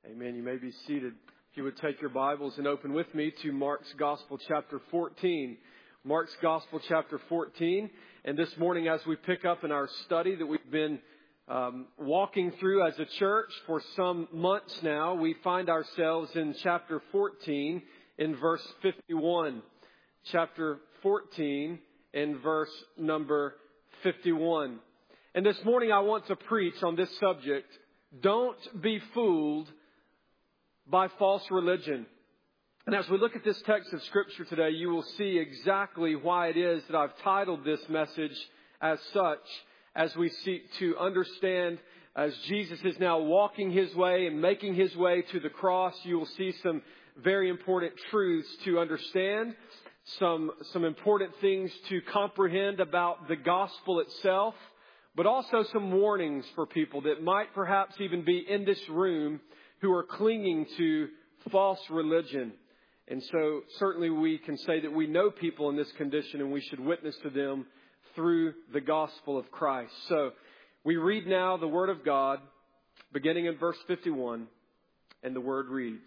Amen. You may be seated. If you would take your Bibles and open with me to Mark's Gospel, chapter 14. Mark's Gospel, chapter 14. And this morning, as we pick up in our study that we've been walking through as a church for some months now, we find ourselves in chapter 14 in verse 51. Chapter 14 in verse number 51. And this morning I want to preach on this subject. Don't be fooled by false religion. And as we look at this text of Scripture today, you will see exactly why it is that I've titled this message as such, as we seek to understand as Jesus is now walking His way and making His way to the cross. You will see some very important truths to understand, some important things to comprehend about the gospel itself, but also some warnings for people that might perhaps even be in this room who are clinging to false religion. And so certainly we can say that we know people in this condition and we should witness to them through the gospel of Christ. So we read now the Word of God, beginning in verse 51, and the Word reads,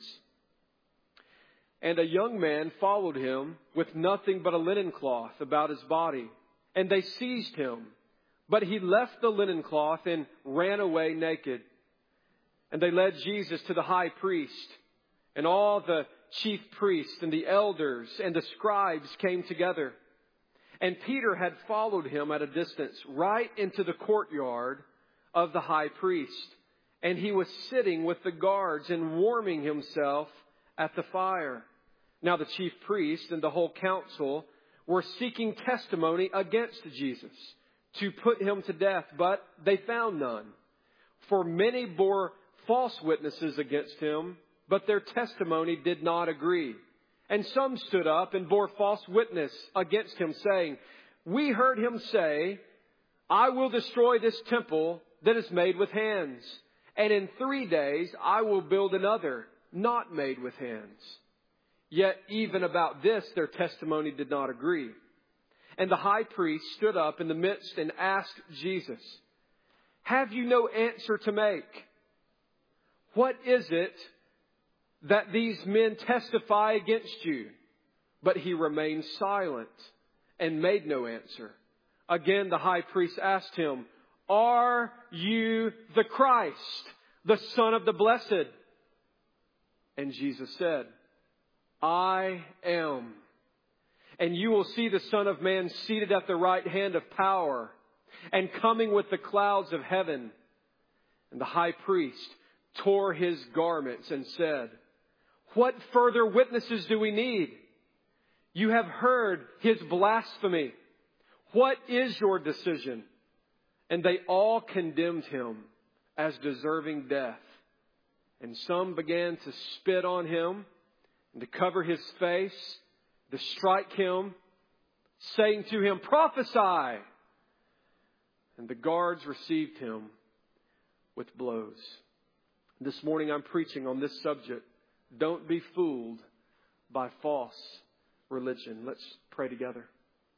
"And a young man followed him with nothing but a linen cloth about his body, and they seized him. But he left the linen cloth and ran away naked. And they led Jesus to the high priest, and all the chief priests and the elders and the scribes came together. And Peter had followed him at a distance right into the courtyard of the high priest. And he was sitting with the guards and warming himself at the fire. Now the chief priests and the whole council were seeking testimony against Jesus to put him to death, but they found none. For many bore false witnesses against him, but their testimony did not agree. And some stood up and bore false witness against him, saying, 'We heard him say, I will destroy this temple that is made with hands, and in 3 days I will build another, not made with hands.' Yet even about this their testimony did not agree. And the high priest stood up in the midst and asked Jesus, 'Have you no answer to make? What is it that these men testify against you?' But he remained silent and made no answer. Again the high priest asked him, 'Are you the Christ, the Son of the Blessed?' And Jesus said, 'I am. And you will see the Son of Man seated at the right hand of power and coming with the clouds of heaven.' And the high priest tore his garments and said, 'What further witnesses do we need? You have heard his blasphemy. What is your decision?' And they all condemned him as deserving death. And some began to spit on him and to cover his face, to strike him, saying to him, 'Prophesy!' And the guards received him with blows." This morning I'm preaching on this subject. Don't be fooled by false religion. Let's pray together.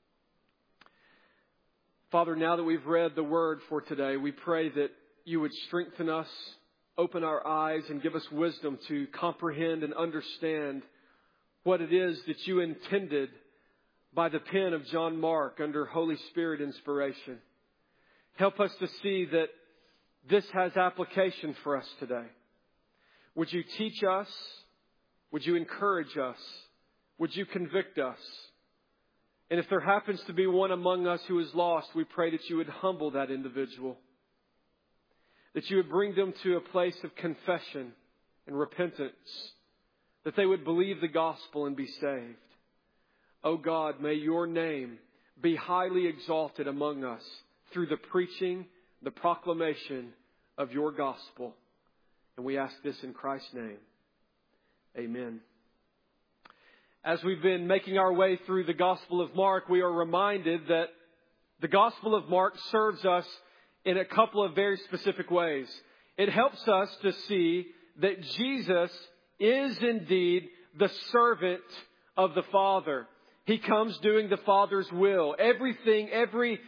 Father, now that we've read the Word for today, we pray that you would strengthen us, open our eyes, and give us wisdom to comprehend and understand what it is that you intended by the pen of John Mark under Holy Spirit inspiration. Help us to see that this has application for us today. Would you teach us? Would you encourage us? Would you convict us? And if there happens to be one among us who is lost, we pray that you would humble that individual. That you would bring them to a place of confession and repentance. That they would believe the gospel and be saved. Oh God, may your name be highly exalted among us through the preaching, the proclamation of your gospel. And we ask this in Christ's name. Amen. As we've been making our way through the Gospel of Mark, we are reminded that the Gospel of Mark serves us in a couple of very specific ways. It helps us to see that Jesus is indeed the servant of the Father. He comes doing the Father's will. Everything, every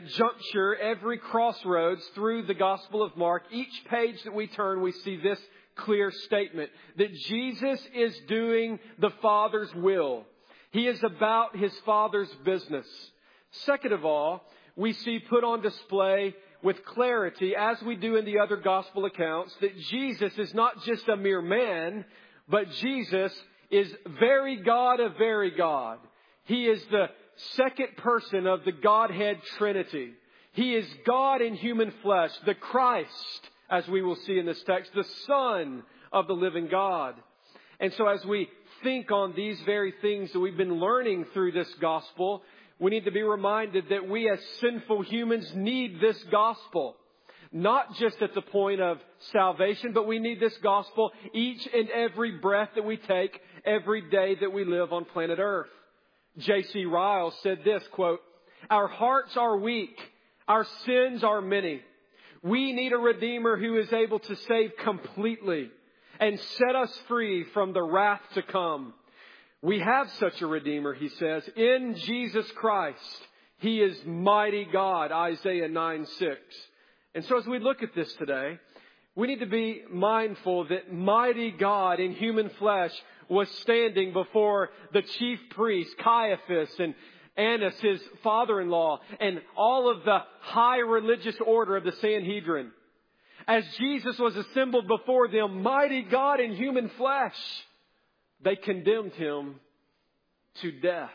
juncture, every crossroads through the Gospel of Mark, each page that we turn, we see this clear statement that Jesus is doing the Father's will. He is about His Father's business. Second of all, we see put on display with clarity, as we do in the other gospel accounts, that Jesus is not just a mere man, but Jesus is very God of very God. He is the second person of the Godhead Trinity. He is God in human flesh, the Christ, as we will see in this text, the Son of the living God. And so as we think on these very things that we've been learning through this gospel, we need to be reminded that we as sinful humans need this gospel. Not just at the point of salvation, but we need this gospel each and every breath that we take, every day that we live on planet Earth. J.C. Ryle said this, quote, "Our hearts are weak. Our sins are many. We need a Redeemer who is able to save completely and set us free from the wrath to come. We have such a Redeemer," he says, "in Jesus Christ. He is mighty God," Isaiah 9:6. And so as we look at this today, we need to be mindful that mighty God in human flesh was standing before the chief priest, Caiaphas, and Annas, his father-in-law, and all of the high religious order of the Sanhedrin. As Jesus was assembled before them, mighty God in human flesh, they condemned Him to death.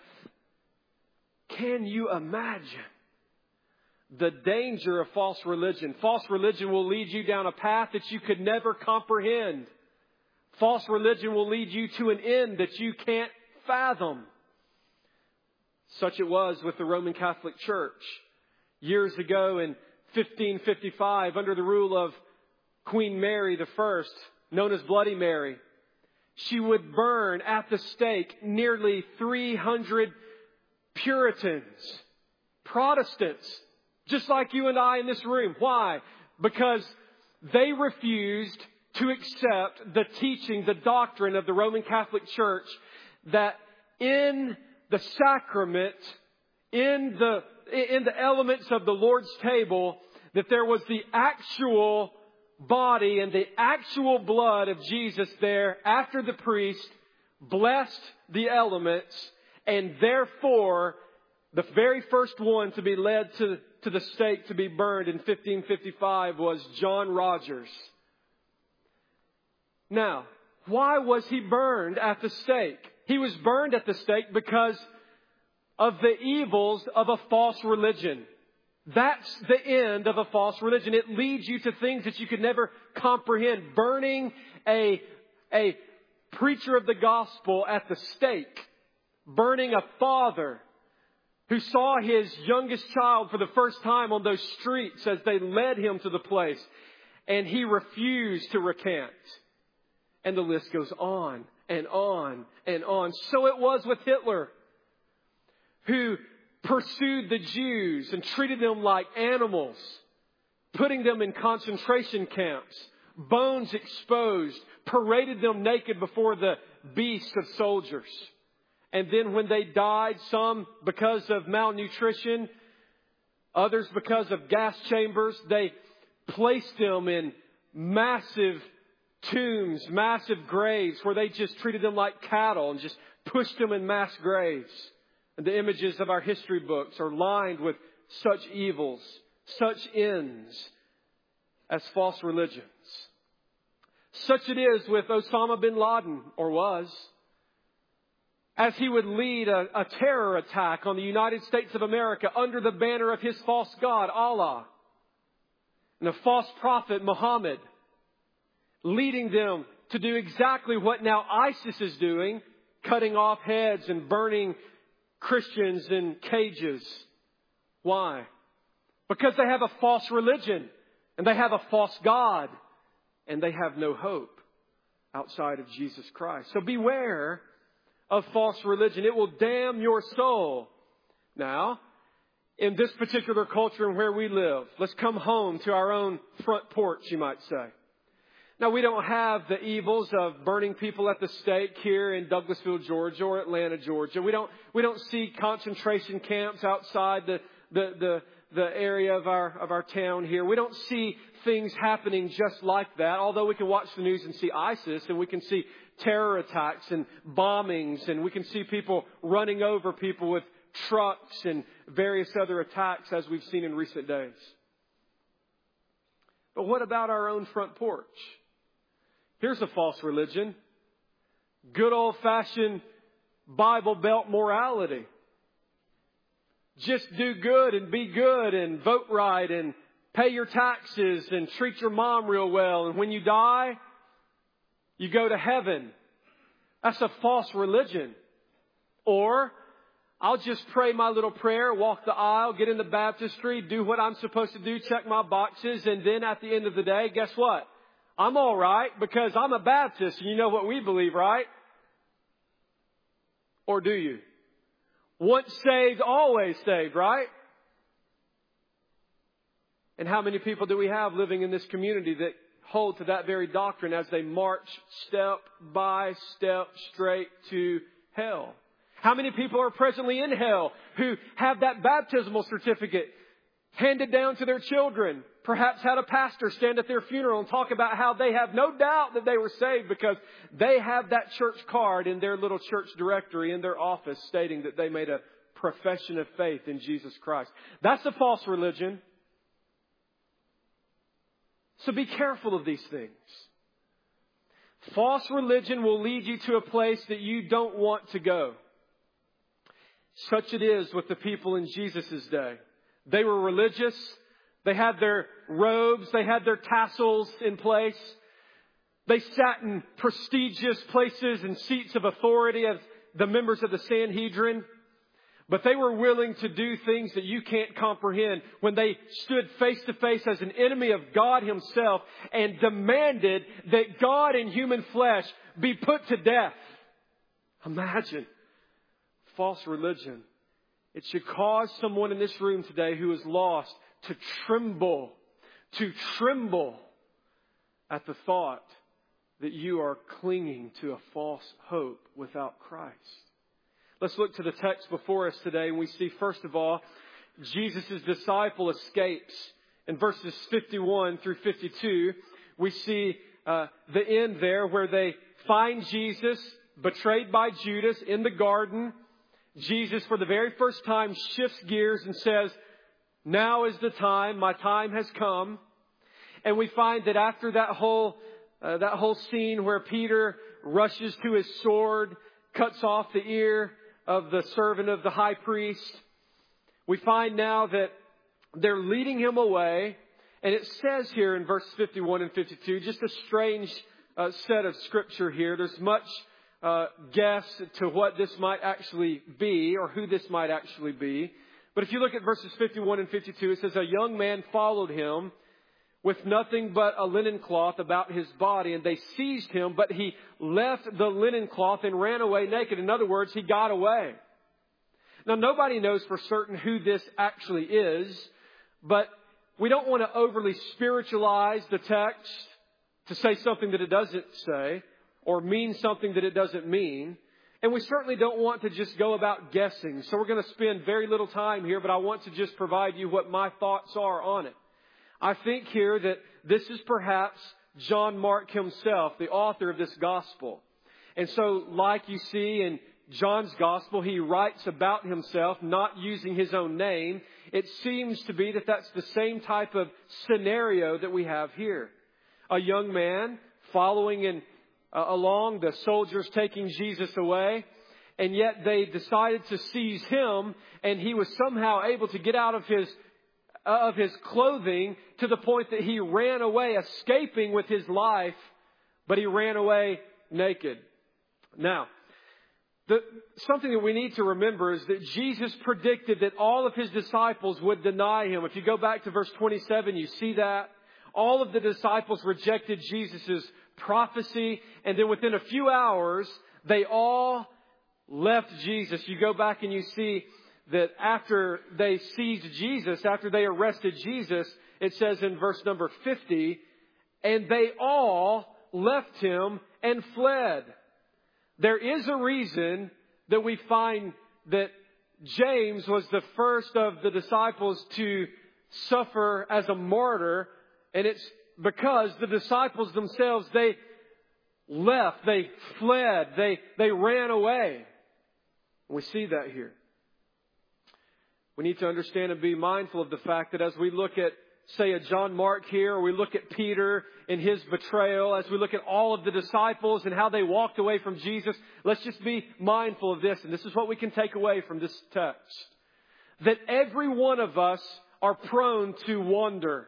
Can you imagine the danger of false religion? False religion will lead you down a path that you could never comprehend. False religion will lead you to an end that you can't fathom. Such it was with the Roman Catholic Church. Years ago in 1555, under the rule of Queen Mary I, known as Bloody Mary, she would burn at the stake nearly 300 Puritans, Protestants, just like you and I in this room. Why? Because they refused to accept the teaching, the doctrine of the Roman Catholic Church that in the sacrament, in the elements of the Lord's table, that there was the actual body and the actual blood of Jesus there after the priest blessed the elements, and therefore the very first one to be led to the stake to be burned in 1555 was John Rogers. Now, why was he burned at the stake? He was burned at the stake because of the evils of a false religion. That's the end of a false religion. It leads you to things that you could never comprehend. Burning a preacher of the gospel at the stake. Burning a father who saw his youngest child for the first time on those streets as they led him to the place. And he refused to recant. And the list goes on and on and on. So it was with Hitler, who pursued the Jews and treated them like animals, putting them in concentration camps, bones exposed, paraded them naked before the beasts of soldiers. And then when they died, some because of malnutrition, others because of gas chambers, they placed them in massive tombs, massive graves where they just treated them like cattle and just pushed them in mass graves. And the images of our history books are lined with such evils, such ends as false religions. Such it is with Osama bin Laden, or was, as he would lead a terror attack on the United States of America under the banner of his false god, Allah, and a false prophet, Muhammad, leading them to do exactly what now ISIS is doing, cutting off heads and burning Christians in cages. Why? Because they have a false religion and they have a false God and they have no hope outside of Jesus Christ. So beware of false religion. It will damn your soul. Now, in this particular culture and where we live, let's come home to our own front porch, you might say. Now, we don't have the evils of burning people at the stake here in Douglasville, Georgia, or Atlanta, Georgia. We don't see concentration camps outside the area of our town here. We don't see things happening just like that. Although we can watch the news and see ISIS, and we can see terror attacks and bombings, and we can see people running over people with trucks and various other attacks as we've seen in recent days. But what about our own front porch? Here's a false religion. Good old-fashioned Bible Belt morality. Just do good and be good and vote right and pay your taxes and treat your mom real well. And when you die, you go to heaven. That's a false religion. Or, I'll just pray my little prayer, walk the aisle, get in the baptistry, do what I'm supposed to do, check my boxes, and then at the end of the day, guess what? I'm all right because I'm a Baptist, and you know what we believe, right? Or do you? Once saved, always saved, right? And how many people do we have living in this community that hold to that very doctrine as they march step by step straight to hell? How many people are presently in hell who have that baptismal certificate handed down to their children? Perhaps had a pastor stand at their funeral and talk about how they have no doubt that they were saved because they have that church card in their little church directory in their office stating that they made a profession of faith in Jesus Christ. That's a false religion. So be careful of these things. False religion will lead you to a place that you don't want to go. Such it is with the people in Jesus' day. They were religious. They had their robes. They had their tassels in place. They sat in prestigious places and seats of authority as the members of the Sanhedrin. But they were willing to do things that you can't comprehend when they stood face to face as an enemy of God Himself and demanded that God in human flesh be put to death. Imagine. False religion. It should cause someone in this room today who is lost to tremble at the thought that you are clinging to a false hope without Christ. Let's look to the text before us today, and we see, first of all, Jesus' disciple escapes. In verses 51 through 52, we see the end there where they find Jesus, betrayed by Judas, in the garden. Jesus, for the very first time, shifts gears and says, now is the time. My time has come. And we find that after that whole scene where Peter rushes to his sword, cuts off the ear of the servant of the high priest, we find now that they're leading him away. And it says here in verse 51 and 52, just a strange set of scripture here. There's much guess to what this might actually be or who this might actually be. But if you look at verses 51 and 52, it says, a young man followed him with nothing but a linen cloth about his body, and they seized him, but he left the linen cloth and ran away naked. In other words, he got away. Now, nobody knows for certain who this actually is, but we don't want to overly spiritualize the text to say something that it doesn't say or mean something that it doesn't mean. And we certainly don't want to just go about guessing. So we're going to spend very little time here, but I want to just provide you what my thoughts are on it. I think here that this is perhaps John Mark himself, the author of this gospel. And so, like you see in John's gospel, he writes about himself, not using his own name. It seems to be that that's the same type of scenario that we have here. A young man following along, the soldiers taking Jesus away, and yet they decided to seize him, and he was somehow able to get out of his clothing to the point that he ran away, escaping with his life, but he ran away naked. Now, something that we need to remember is that Jesus predicted that all of his disciples would deny him. If you go back to verse 27, you see that. All of the disciples rejected Jesus' prophecy, and then within a few hours, they all left Jesus. You go back and you see that after they seized Jesus, after they arrested Jesus, it says in verse number 50, and they all left him and fled. There is a reason that we find that James was the first of the disciples to suffer as a martyr. And it's because the disciples themselves, they left, they fled, they ran away. We see that here. We need to understand and be mindful of the fact that as we look at, say, a John Mark here, or we look at Peter and his betrayal, as we look at all of the disciples and how they walked away from Jesus, let's just be mindful of this. And this is what we can take away from this text. That every one of us are prone to wander.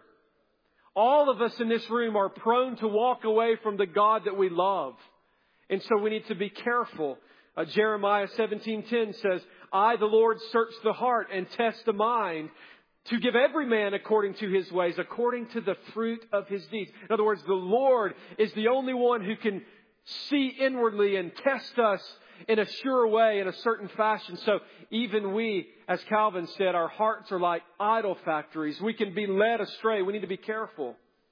All of us in this room are prone to walk away from the God that we love. And so we need to be careful. Jeremiah 17:10 says, I, the Lord, search the heart and test the mind to give every man according to his ways, according to the fruit of his deeds. In other words, the Lord is the only one who can see inwardly and test us in a sure way, in a certain fashion. So even we, as Calvin said, our hearts are like idol factories. We can be led astray. We need to be careful.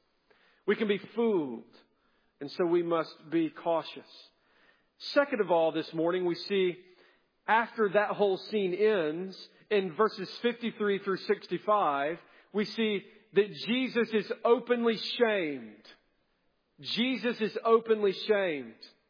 We can be fooled. And so we must be cautious. Second of all, this morning we see after that whole scene ends, in verses 53 through 65, we see that Jesus is openly shamed. Jesus is openly shamed.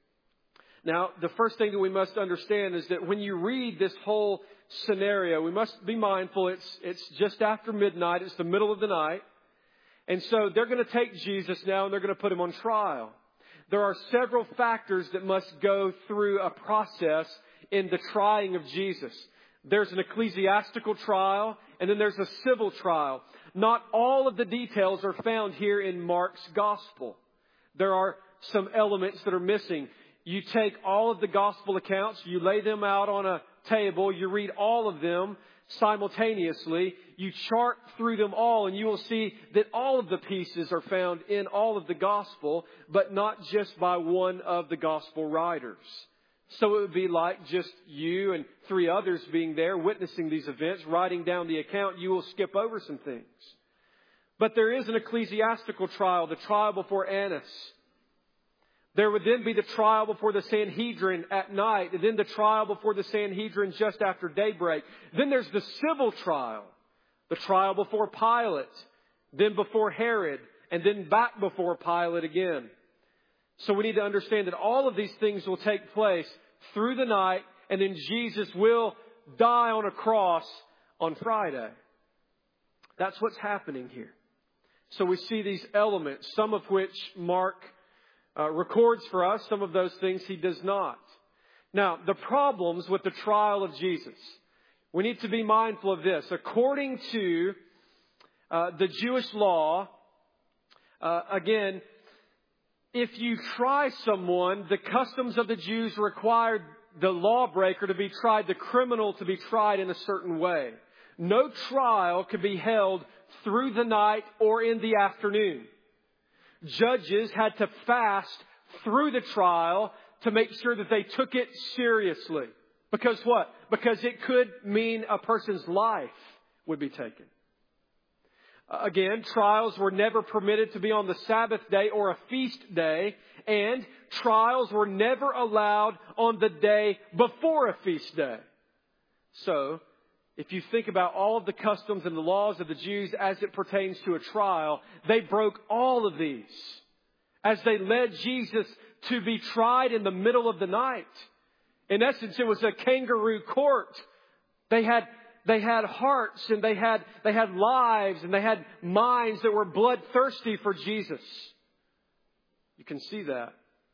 Now, the first thing that we must understand is that when you read this whole scenario, we must be mindful it's just after midnight. It's the middle of the night. And so they're going to take Jesus now and they're going to put him on trial. There are several factors that must go through a process in the trying of Jesus. There's an ecclesiastical trial, and then there's a civil trial. Not all of the details are found here in Mark's gospel. There are some elements that are missing. You take all of the gospel accounts, you lay them out on a table, you read all of them simultaneously, you chart through them all, and you will see that all of the pieces are found in all of the gospel, but not just by one of the gospel writers. So it would be like just you and three others being there, witnessing these events, writing down the account. You will skip over some things. But there is an ecclesiastical trial, the trial before Annas. There would then be the trial before the Sanhedrin at night, and then the trial before the Sanhedrin just after daybreak. Then there's the civil trial, the trial before Pilate, then before Herod, and then back before Pilate again. So we need to understand that all of these things will take place through the night, and then Jesus will die on a cross on Friday. That's what's happening here. So we see these elements, some of which Mark records for us, some of those things he does not. Now, the problems with the trial of Jesus. We need to be mindful of this. According to the Jewish law, again, if you try someone, the customs of the Jews required the lawbreaker to be tried, the criminal to be tried in a certain way. No trial could be held through the night or in the afternoon. Judges had to fast through the trial to make sure that they took it seriously. Because what? Because it could mean a person's life would be taken. Again, trials were never permitted to be on the Sabbath day or a feast day, and trials were never allowed on the day before a feast day. So, if you think about all of the customs and the laws of the Jews as it pertains to a trial, they broke all of these as they led Jesus to be tried in the middle of the night. In essence, it was a kangaroo court. They had hearts and they had lives and they had minds that were bloodthirsty for Jesus. You can see that.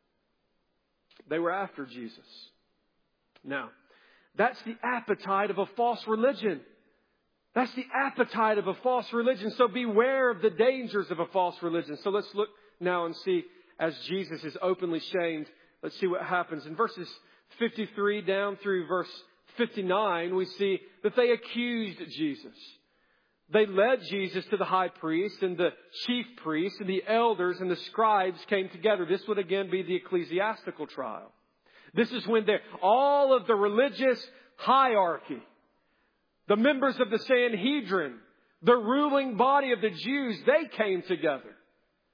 They were after Jesus. Now, that's the appetite of a false religion. That's the appetite of a false religion. So beware of the dangers of a false religion. So let's look now and see, as Jesus is openly shamed, let's see what happens. In verses 53 down through verse 59, we see that they accused Jesus. They led Jesus to the high priest, and the chief priests and the elders and the scribes came together. This would again be the ecclesiastical trial. This is when all of the religious hierarchy, the members of the Sanhedrin, the ruling body of the Jews, they came together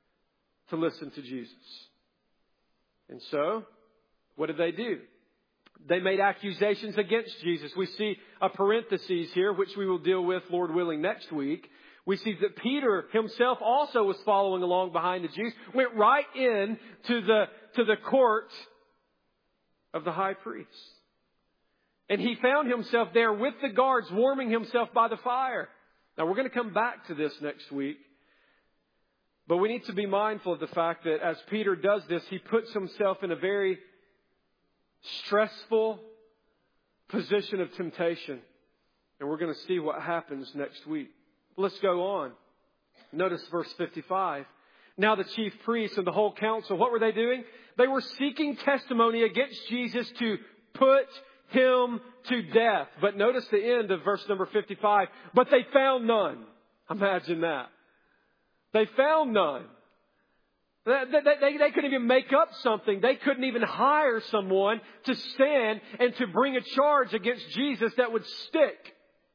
to listen to Jesus. And so, what did they do? They made accusations against Jesus. We see a parenthesis here, which we will deal with, Lord willing, next week. We see that Peter himself also was following along behind the Jews, went right in to the court of the high priest. And he found himself there with the guards, warming himself by the fire. Now, we're going to come back to this next week. But we need to be mindful of the fact that as Peter does this, he puts himself in a very stressful position of temptation. And we're going to see what happens next week. Let's go on. Notice verse 55. Now the chief priests and the whole council, what were they doing? They were seeking testimony against Jesus to put Him to death. But notice the end of verse number 55. But they found none. Imagine that. They found none. They couldn't even make up something. They couldn't even hire someone to stand and to bring a charge against Jesus that would stick.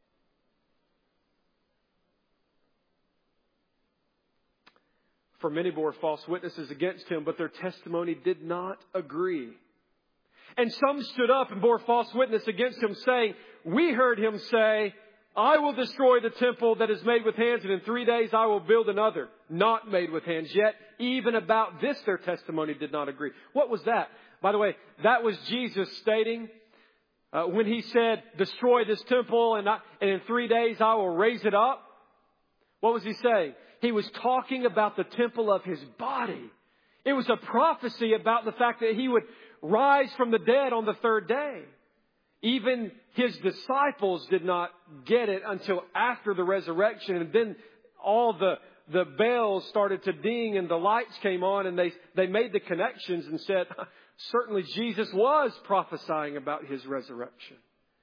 For many bore false witnesses against Him, but their testimony did not agree. And some stood up and bore false witness against Him, saying, we heard Him say, I will destroy the temple that is made with hands, and in 3 days I will build another, not made with hands. Yet, even about this their testimony did not agree. What was that? By the way, that was Jesus stating, when He said, destroy this temple, and in 3 days I will raise it up. What was He saying? He was talking about the temple of His body. It was a prophecy about the fact that He would rise from the dead on the third day. Even His disciples did not get it until after the resurrection. And then all the bells started to ding and the lights came on, and they made the connections and said, certainly Jesus was prophesying about His resurrection.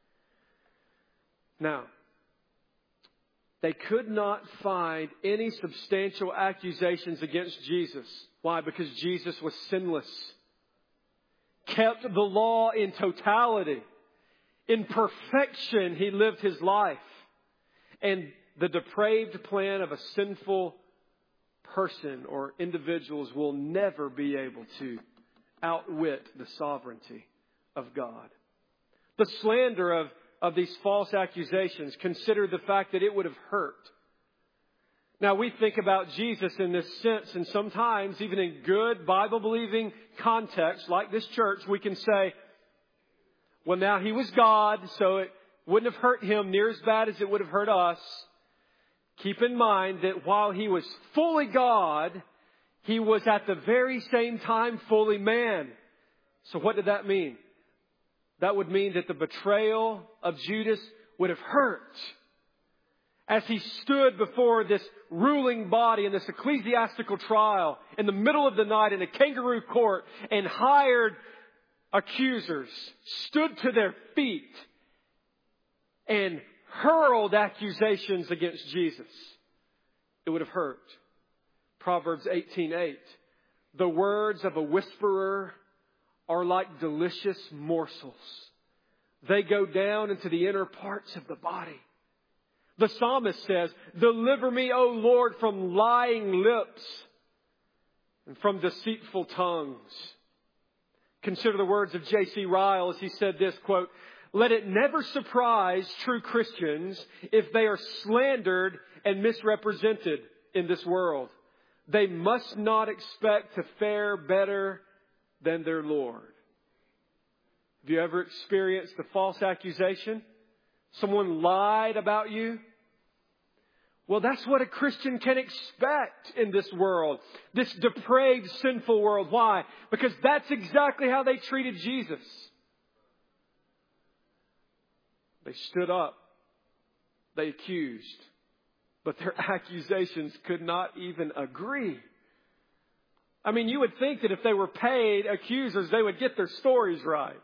Now, they could not find any substantial accusations against Jesus. Why? Because Jesus was sinless. Kept the law in totality. In perfection, He lived His life. And the depraved plan of a sinful person or individuals will never be able to outwit the sovereignty of God. The slander of these false accusations, consider the fact that it would have hurt. Now, we think about Jesus in this sense, and sometimes, even in good Bible-believing context, like this church, we can say, well, now He was God, so it wouldn't have hurt Him near as bad as it would have hurt us. Keep in mind that while He was fully God, He was at the very same time fully man. So what did that mean? That would mean that the betrayal of Judas would have hurt. As He stood before this ruling body in this ecclesiastical trial in the middle of the night in a kangaroo court and hired accusers, stood to their feet and hurled accusations against Jesus, it would have hurt. Proverbs 18:8. The words of a whisperer are like delicious morsels. They go down into the inner parts of the body. The psalmist says, deliver me, O Lord, from lying lips and from deceitful tongues. Consider the words of J.C. Ryle as he said this, quote, let it never surprise true Christians if they are slandered and misrepresented in this world. They must not expect to fare better than their Lord. Have you ever experienced the false accusation? Someone lied about you? Well, that's what a Christian can expect in this world. This depraved, sinful world. Why? Because that's exactly how they treated Jesus. They stood up. They accused. But their accusations could not even agree. I mean, you would think that if they were paid accusers, they would get their stories right.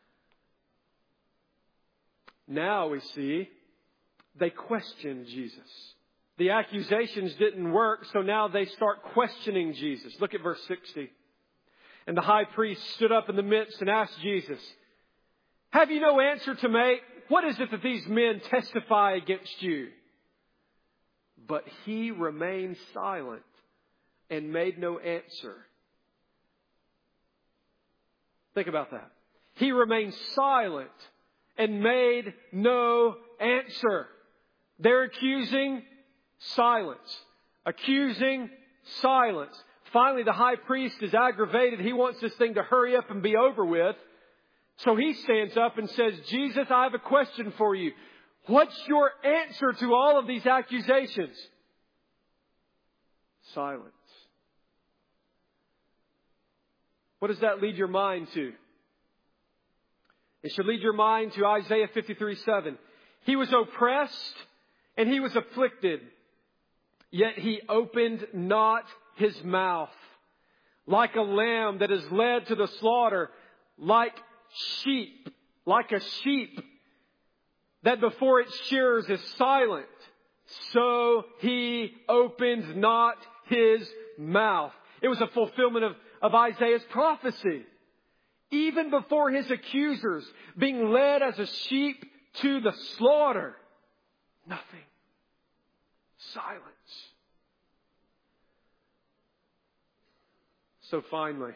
Now we see they questioned Jesus. The accusations didn't work, so now they start questioning Jesus. Look at verse 60. And the high priest stood up in the midst and asked Jesus, have you no answer to make? What is it that these men testify against you? But He remained silent and made no answer. Think about that. He remained silent and made no answer. They're accusing, silence. Accusing, silence. Finally, the high priest is aggravated. He wants this thing to hurry up and be over with. So he stands up and says, Jesus, I have a question for you. What's your answer to all of these accusations? Silence. What does that lead your mind to? It should lead your mind to Isaiah 53:7. He was oppressed and he was afflicted, yet he opened not his mouth. Like a lamb that is led to the slaughter, like a sheep that before its shearers is silent, so he opened not his mouth. It was a fulfillment of Isaiah's prophecy. Even before his accusers, being led as a sheep to the slaughter, nothing. Silence. So finally,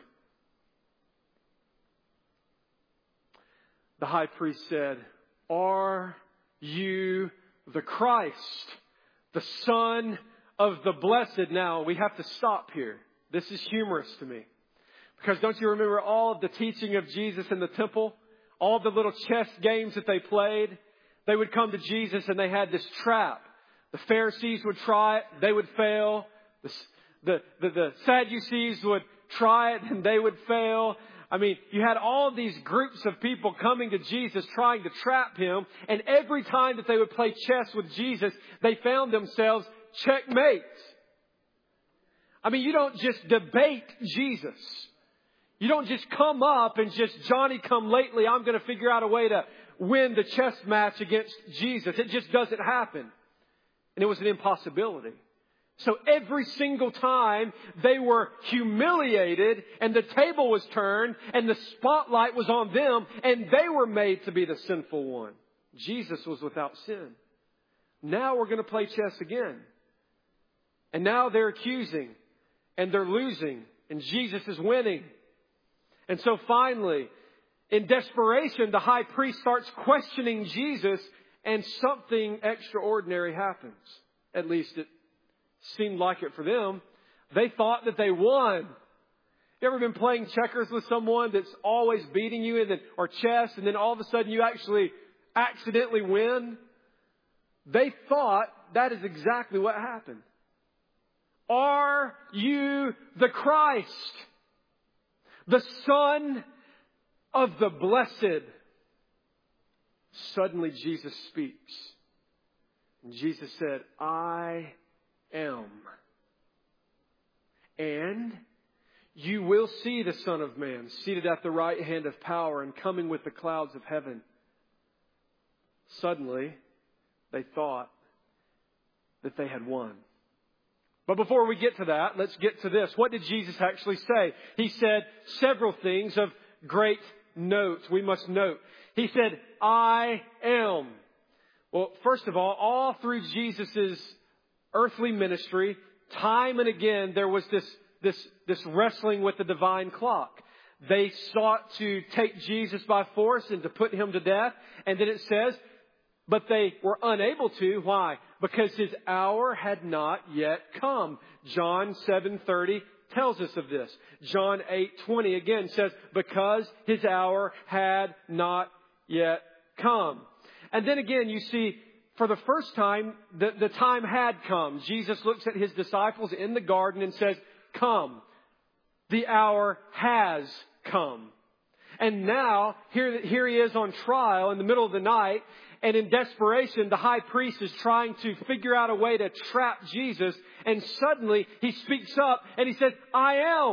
the high priest said, "Are you the Christ, the Son of the Blessed?" Now, we have to stop here. This is humorous to me. Because don't you remember all of the teaching of Jesus in the temple? All the little chess games that they played? They would come to Jesus and they had this trap. The Pharisees would try it, they would fail. The Sadducees would try it and they would fail. I mean, you had all these groups of people coming to Jesus trying to trap him. And every time that they would play chess with Jesus, they found themselves checkmate. I mean, you don't just debate Jesus. You don't just come up and just Johnny come lately, I'm going to figure out a way to win the chess match against Jesus. It just doesn't happen. And it was an impossibility. So every single time they were humiliated and the table was turned and the spotlight was on them and they were made to be the sinful one. Jesus was without sin. Now we're going to play chess again. And now they're accusing and they're losing and Jesus is winning. And so finally, in desperation, the high priest starts questioning Jesus and something extraordinary happens. At least it seemed like it for them. They thought that they won. You ever been playing checkers with someone that's always beating you or chess and then all of a sudden you actually accidentally win? They thought that is exactly what happened. Are you the Christ, the Son of the Blessed? Suddenly Jesus speaks. And Jesus said, I am. And you will see the Son of Man seated at the right hand of power and coming with the clouds of heaven. Suddenly, they thought that they had won. But before we get to that, let's get to this. What did Jesus actually say? He said several things of great note. We must note. He said, I am. Well, first of all through Jesus' earthly ministry, time and again, there was this wrestling with the divine clock. They sought to take Jesus by force and to put him to death. And then it says, but they were unable to. Why? Because his hour had not yet come. John 7:30 tells us of this. John 8:20 again says, because his hour had not yet come. And then again, you see, for the first time, the time had come. Jesus looks at his disciples in the garden and says, come. The hour has come. And now, here he is on trial in the middle of the night. And in desperation, the high priest is trying to figure out a way to trap Jesus. And suddenly, he speaks up and he says, I am.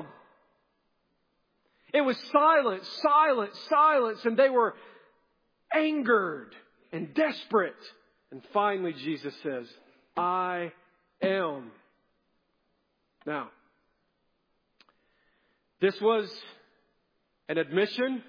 It was silence, silence, silence. And they were angered and desperate. And finally, Jesus says, I am. Now, this was an admission.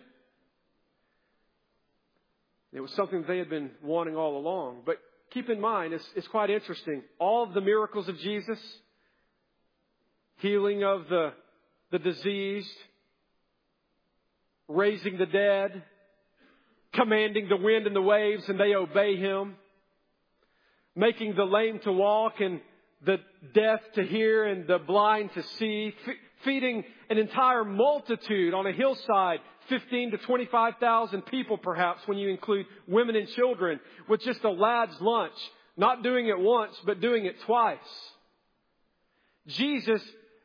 It was something they had been wanting all along. But keep in mind, it's quite interesting. All of the miracles of Jesus, healing of the diseased, raising the dead, commanding the wind and the waves and they obey Him, making the lame to walk and the deaf to hear and the blind to see, feeding an entire multitude on a hillside, 15 to 25,000 people perhaps when you include women and children, with just a lad's lunch. Not doing it once, but doing it twice. Jesus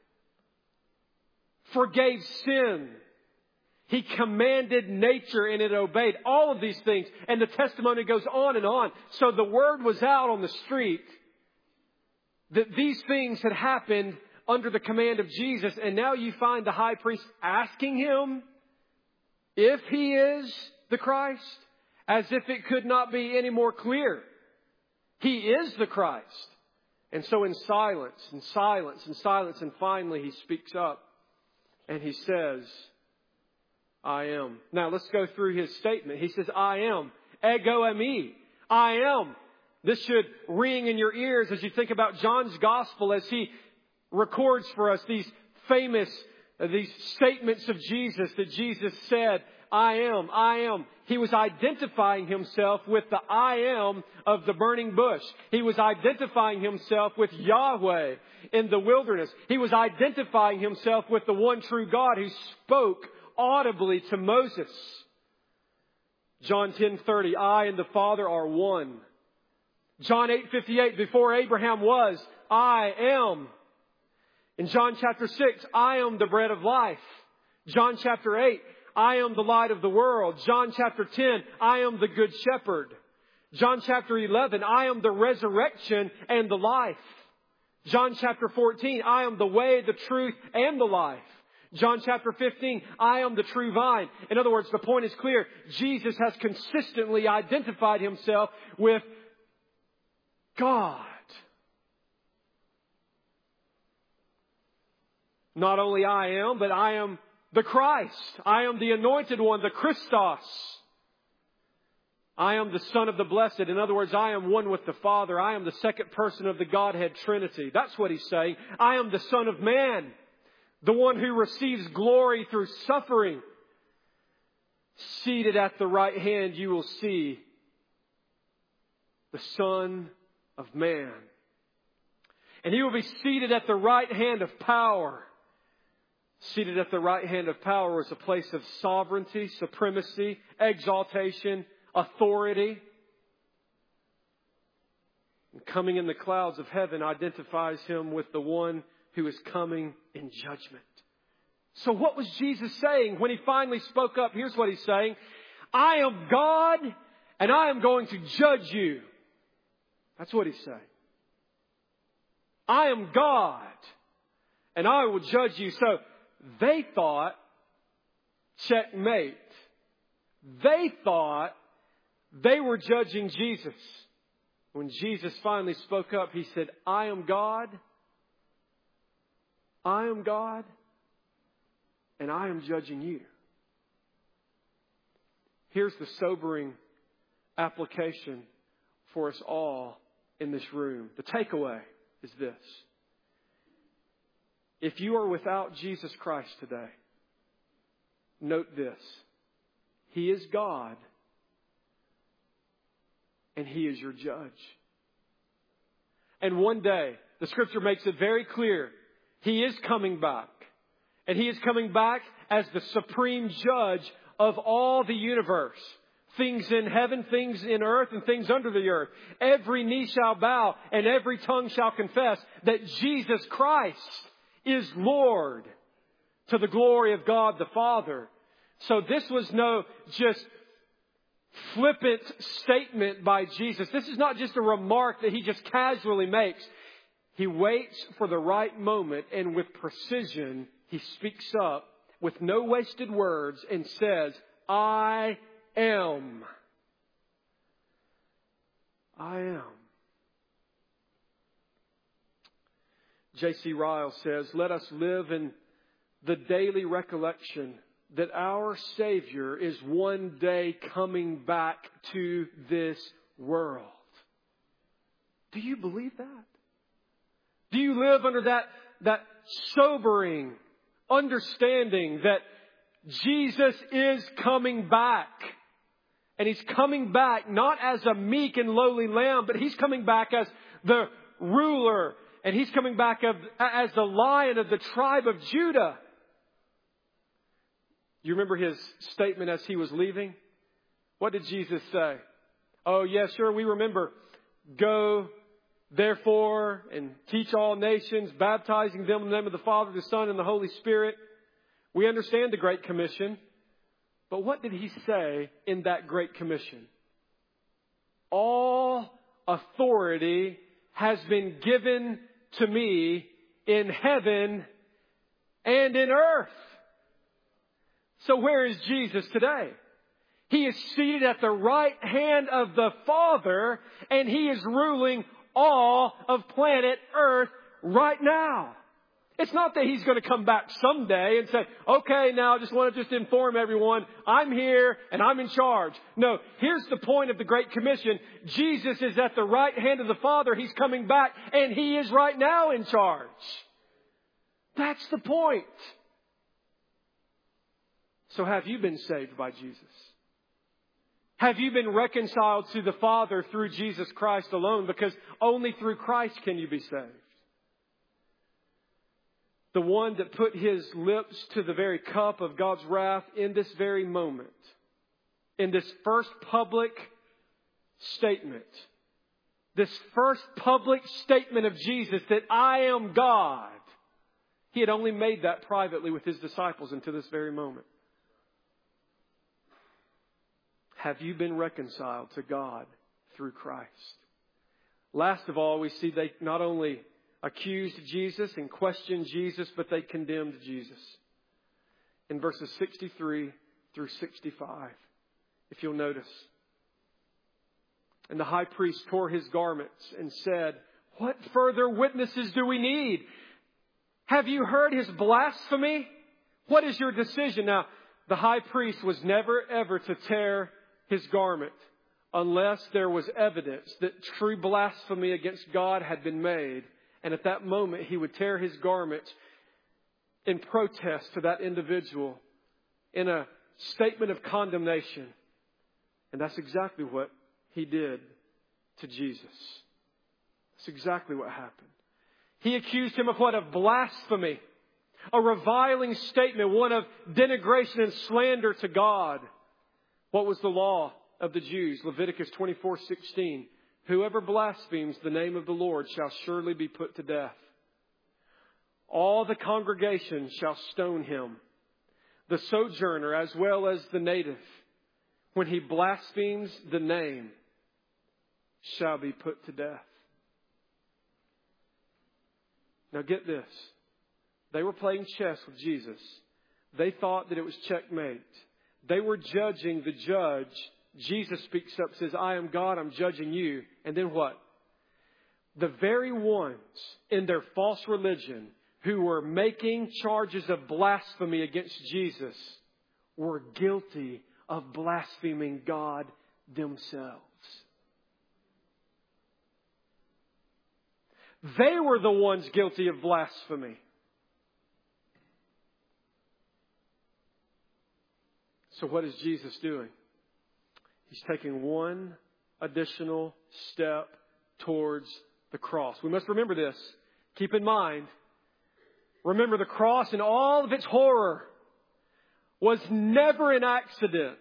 forgave sin. He commanded nature and it obeyed. All of these things. And the testimony goes on and on. So the word was out on the street that these things had happened under the command of Jesus. And now you find the high priest asking Him if He is the Christ, as if it could not be any more clear. He is the Christ. And so in silence, and silence, and silence, and finally He speaks up and He says, I am. Now let's go through His statement. He says, I am. Ego eimi. I am. This should ring in your ears as you think about John's Gospel as he records for us these famous, these statements of Jesus that Jesus said, I am, I am. He was identifying Himself with the I am of the burning bush. He was identifying Himself with Yahweh in the wilderness. He was identifying Himself with the one true God who spoke audibly to Moses. John 10:30, I and the Father are one. John 8:58, before Abraham was, I am. In John chapter 6, I am the bread of life. John chapter 8, I am the light of the world. John chapter 10, I am the good shepherd. John chapter 11, I am the resurrection and the life. John chapter 14, I am the way, the truth, and the life. John chapter 15, I am the true vine. In other words, the point is clear. Jesus has consistently identified Himself with God. Not only I am, but I am the Christ. I am the anointed one, the Christos. I am the Son of the Blessed. In other words, I am one with the Father. I am the second person of the Godhead Trinity. That's what He's saying. I am the Son of Man, the one who receives glory through suffering. Seated at the right hand, you will see the Son of Man. And He will be seated at the right hand of power. Seated at the right hand of power is a place of sovereignty, supremacy, exaltation, authority. And coming in the clouds of heaven identifies Him with the one who is coming in judgment. So what was Jesus saying when He finally spoke up? Here's what He's saying. I am God and I am going to judge you. That's what He's saying. I am God and I will judge you. So they thought, checkmate. They thought they were judging Jesus. When Jesus finally spoke up, He said, I am God. I am God. And I am judging you. Here's the sobering application for us all in this room. The takeaway is this. If you are without Jesus Christ today, note this. He is God and He is your judge. And one day, the Scripture makes it very clear, He is coming back. And He is coming back as the supreme judge of all the universe. Things in heaven, things in earth, and things under the earth. Every knee shall bow and every tongue shall confess that Jesus Christ is Lord, to the glory of God the Father. So this was no just flippant statement by Jesus. This is not just a remark that He just casually makes. He waits for the right moment and with precision He speaks up with no wasted words and says, I am. I am. J.C. Ryle says, let us live in the daily recollection that our Savior is one day coming back to this world. Do you believe that? Do you live under that sobering understanding that Jesus is coming back. And He's coming back not as a meek and lowly lamb, but He's coming back as the ruler. And He's coming back as the Lion of the tribe of Judah. You remember His statement as He was leaving? What did Jesus say? Oh, yes, sure, we remember. Go, therefore, and teach all nations, baptizing them in the name of the Father, the Son, and the Holy Spirit. We understand the Great Commission. But what did He say in that Great Commission? All authority has been given to me in heaven and in earth. So where is Jesus today? He is seated at the right hand of the Father, and He is ruling all of planet Earth right now. It's not that He's going to come back someday and say, okay, now I just want to inform everyone, I'm here and I'm in charge. No, here's the point of the Great Commission. Jesus is at the right hand of the Father. He's coming back and He is right now in charge. That's the point. So have you been saved by Jesus? Have you been reconciled to the Father through Jesus Christ alone? Because only through Christ can you be saved. The one that put His lips to the very cup of God's wrath in this very moment. In this first public statement. This first public statement of Jesus that I am God. He had only made that privately with His disciples until this very moment. Have you been reconciled to God through Christ? Last of all, we see they not only accused Jesus and questioned Jesus, but they condemned Jesus. In verses 63 through 65, if you'll notice. And the high priest tore his garments and said, what further witnesses do we need? Have you heard his blasphemy? What is your decision? Now, the high priest was never ever to tear his garment unless there was evidence that true blasphemy against God had been made. And at that moment, he would tear his garment in protest to that individual in a statement of condemnation. And that's exactly what he did to Jesus. That's exactly what happened. He accused him of what? Of blasphemy. A reviling statement, one of denigration and slander to God. What was the law of the Jews? Leviticus 24:16. Whoever blasphemes the name of the Lord shall surely be put to death. All the congregation shall stone him, the sojourner as well as the native, when he blasphemes the name, shall be put to death. Now get this. They were playing chess with Jesus. They thought that it was checkmate. They were judging the judge. Jesus speaks up, says, I am God, I'm judging you. And then what? The very ones in their false religion who were making charges of blasphemy against Jesus were guilty of blaspheming God themselves. They were the ones guilty of blasphemy. So what is Jesus doing? He's taking one additional step towards the cross. We must remember this. Keep in mind, remember the cross in all of its horror was never an accident.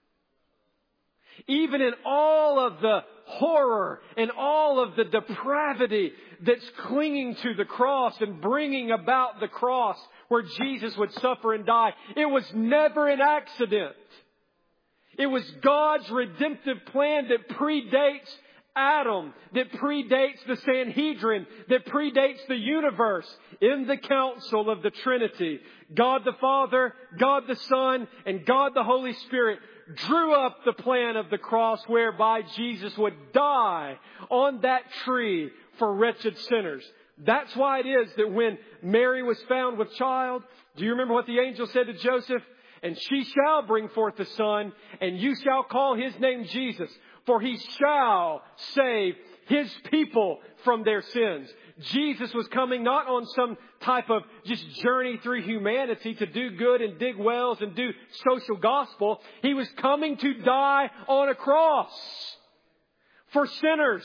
Even in all of the horror and all of the depravity that's clinging to the cross and bringing about the cross where Jesus would suffer and die, it was never an accident. It was God's redemptive plan that predates Adam, that predates the Sanhedrin, that predates the universe in the council of the Trinity. God the Father, God the Son, and God the Holy Spirit drew up the plan of the cross whereby Jesus would die on that tree for wretched sinners. That's why it is that when Mary was found with child, do you remember what the angel said to Joseph? And she shall bring forth a son, and you shall call his name Jesus, for he shall save his people from their sins. Jesus was coming not on some type of just journey through humanity to do good and dig wells and do social gospel. He was coming to die on a cross for sinners.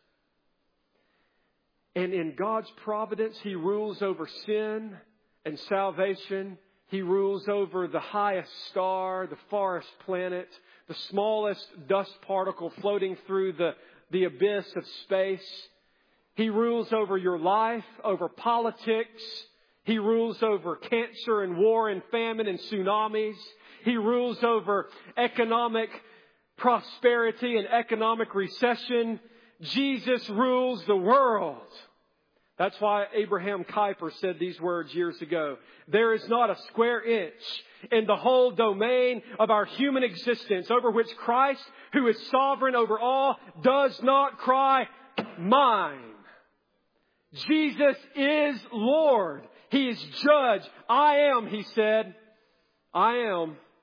And in God's providence, He rules over sin and salvation. He rules over the highest star, the farthest planet, the smallest dust particle floating through the abyss of space. He rules over your life, over politics. He rules over cancer and war and famine and tsunamis. He rules over economic prosperity and economic recession. Jesus rules the world. That's why Abraham Kuyper said these words years ago. There is not a square inch in the whole domain of our human existence over which Christ, who is sovereign over all, does not cry, mine. Jesus is Lord. He is judge. I am, He said. I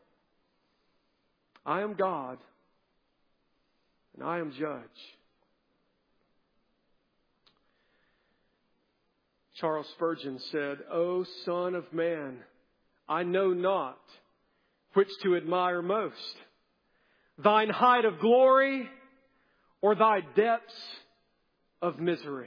am God. And I am judge. Charles Spurgeon said, O Son of Man, I know not which to admire most, thine height of glory or thy depths of misery.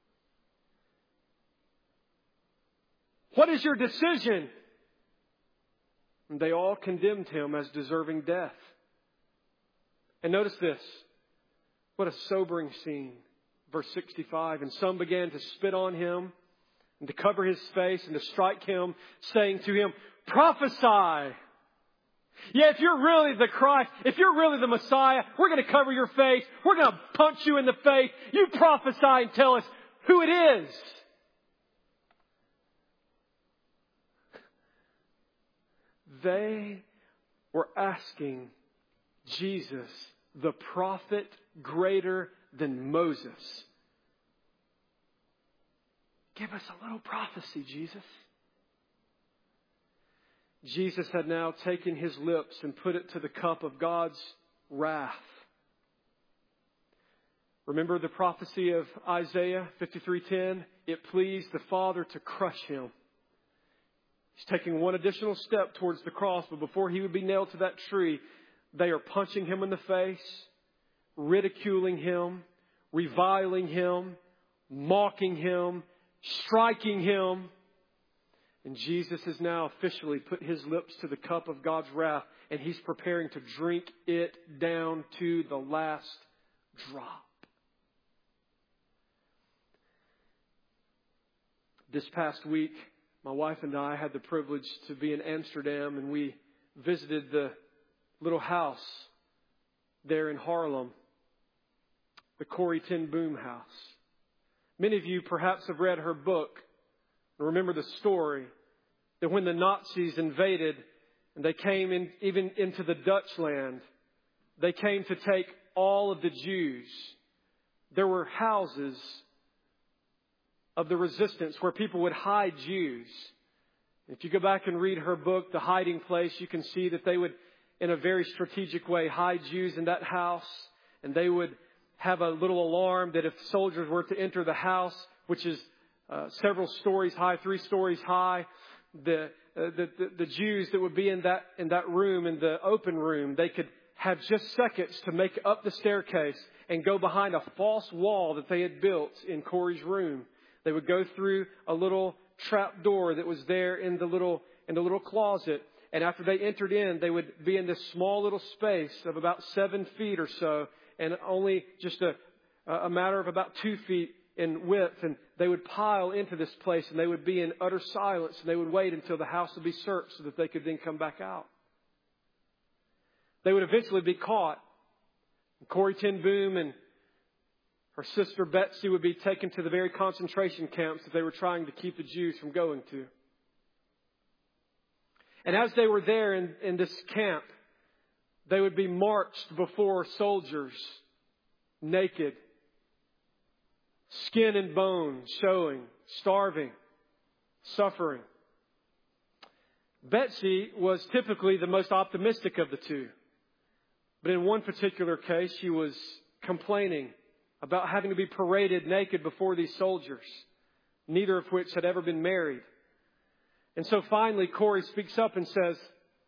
What is your decision? And they all condemned Him as deserving death. And notice this. What a sobering scene. Verse 65. And some began to spit on Him and to cover His face and to strike Him, saying to Him, prophesy. Yeah, if you're really the Christ, if you're really the Messiah, we're going to cover your face. We're going to punch you in the face. You prophesy and tell us who it is. They were asking Jesus, the prophet greater than Moses, give us a little prophecy, Jesus. Jesus had now taken His lips and put it to the cup of God's wrath. Remember the prophecy of Isaiah 53:10? It pleased the Father to crush Him. He's taking one additional step towards the cross, but before He would be nailed to that tree, they are punching Him in the face, ridiculing Him, reviling Him, mocking Him, striking Him. And Jesus has now officially put His lips to the cup of God's wrath, and He's preparing to drink it down to the last drop. This past week, my wife and I had the privilege to be in Amsterdam, and we visited the little house there in Haarlem, the Corrie ten Boom house. Many of you perhaps have read her book and remember the story that when the Nazis invaded and they came in, even into the Dutch land, they came to take all of the Jews. There were houses of the resistance where people would hide Jews. If you go back and read her book, The Hiding Place, you can see that they would, in a very strategic way, hide Jews in that house. And they would have a little alarm that if soldiers were to enter the house, which is several stories high, 3 stories high, the Jews that would be in that room, in the open room, they could have just seconds to make up the staircase and go behind a false wall that they had built in Corrie's room. They would go through a little trap door that was there in the little closet. And after they entered in, they would be in this small little space of about 7 feet or so, and only just a matter of about 2 feet in width. And they would pile into this place, and they would be in utter silence, and they would wait until the house would be searched so that they could then come back out. They would eventually be caught. Corrie ten Boom and her sister Betsy would be taken to the very concentration camps that they were trying to keep the Jews from going to. And as they were there in this camp, they would be marched before soldiers, naked, skin and bone showing, starving, suffering. Betsy was typically the most optimistic of the two. But in one particular case, she was complaining about having to be paraded naked before these soldiers, neither of which had ever been married. And so finally, Corey speaks up and says,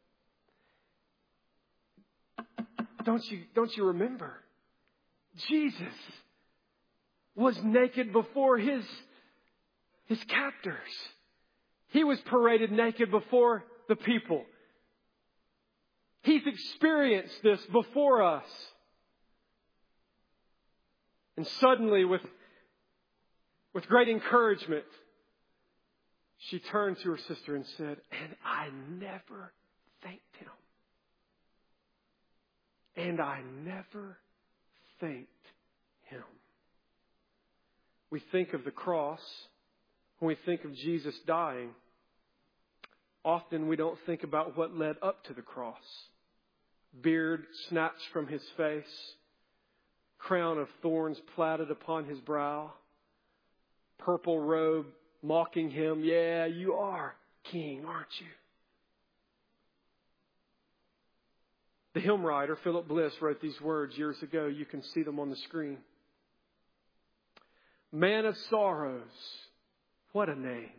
don't you remember? Jesus was naked before his captors. He was paraded naked before the people. He's experienced this before us. And suddenly, with great encouragement, she turned to her sister and said, and I never thanked him. And I never thanked him. We think of the cross when we think of Jesus dying. Often we don't think about what led up to the cross. Beard snatched from his face, crown of thorns plaited upon his brow, purple robe mocking him. Yeah, you are king, aren't you? The hymn writer, Philip Bliss, wrote these words years ago. You can see them on the screen. Man of sorrows, what a name.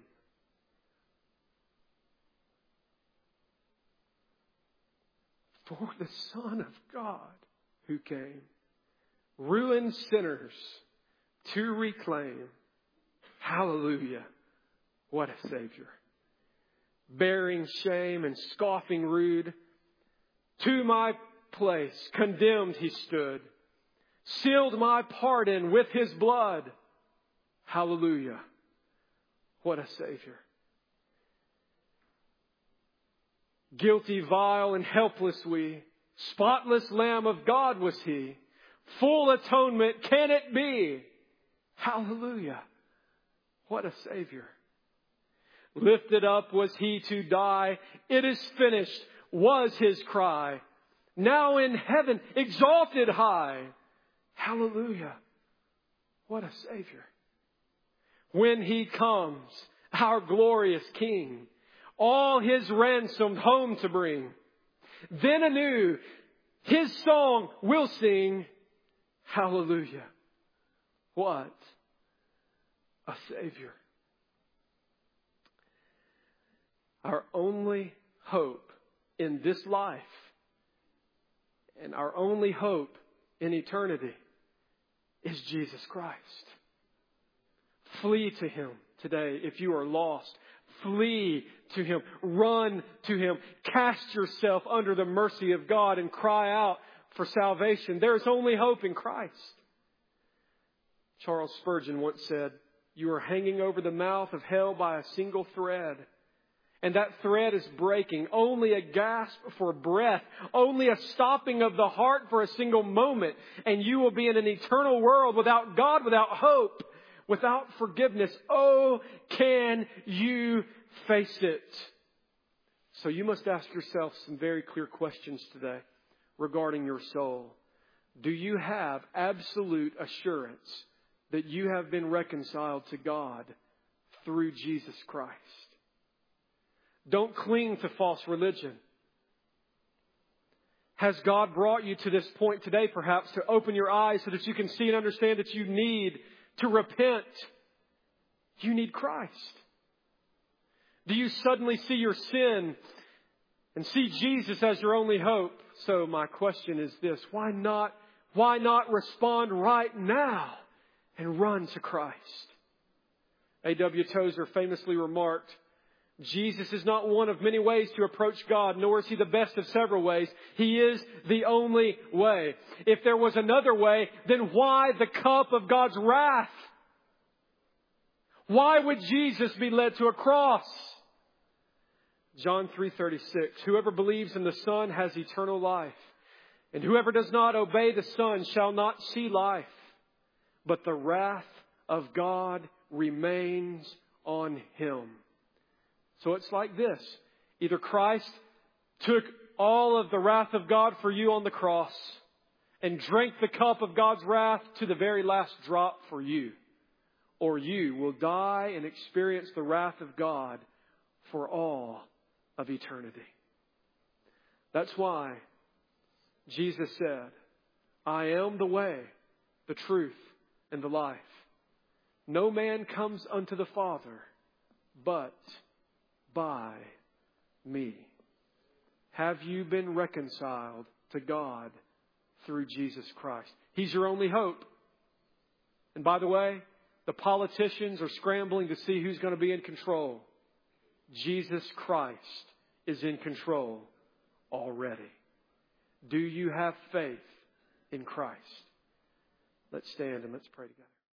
For the Son of God who came, ruined sinners to reclaim. Hallelujah, what a Savior. Bearing shame and scoffing rude, to my place condemned he stood, sealed my pardon with his blood. Hallelujah, what a Savior. Guilty, vile, and helpless we, spotless Lamb of God was he. Full atonement can it be? Hallelujah, what a Savior. Lifted up was he to die. It is finished was his cry. Now in heaven exalted high. Hallelujah, what a Savior. When he comes, our glorious King, all his ransomed home to bring, then anew his song will sing. Hallelujah, what a Savior. Our only hope in this life and our only hope in eternity is Jesus Christ. Flee to him today if you are lost. Flee to him. Run to him. Cast yourself under the mercy of God and cry out for salvation. There is only hope in Christ. Charles Spurgeon once said, you are hanging over the mouth of hell by a single thread. And that thread is breaking. Only a gasp for breath. Only a stopping of the heart for a single moment. And you will be in an eternal world without God, without hope, without forgiveness. Oh, can you face it? So you must ask yourself some very clear questions today regarding your soul. Do you have absolute assurance that you have been reconciled to God through Jesus Christ? Don't cling to false religion. Has God brought you to this point today, perhaps, to open your eyes so that you can see and understand that you need to repent? You need Christ. Do you suddenly see your sin and see Jesus as your only hope? So my question is this: why not respond right now and run to Christ? A.W. Tozer famously remarked, Jesus is not one of many ways to approach God, nor is he the best of several ways. He is the only way. If there was another way, then why the cup of God's wrath? Why would Jesus be led to a cross? John 3:36, whoever believes in the Son has eternal life, and whoever does not obey the Son shall not see life, but the wrath of God remains on him. So it's like this. Either Christ took all of the wrath of God for you on the cross and drank the cup of God's wrath to the very last drop for you, or you will die and experience the wrath of God for all of eternity. That's why Jesus said, I am the way, the truth, and the life. No man comes unto the Father but by me. Have you been reconciled to God through Jesus Christ? He's your only hope. And by the way, the politicians are scrambling to see who's going to be in control. Jesus Christ is in control already. Do you have faith in Christ? Let's stand and let's pray together.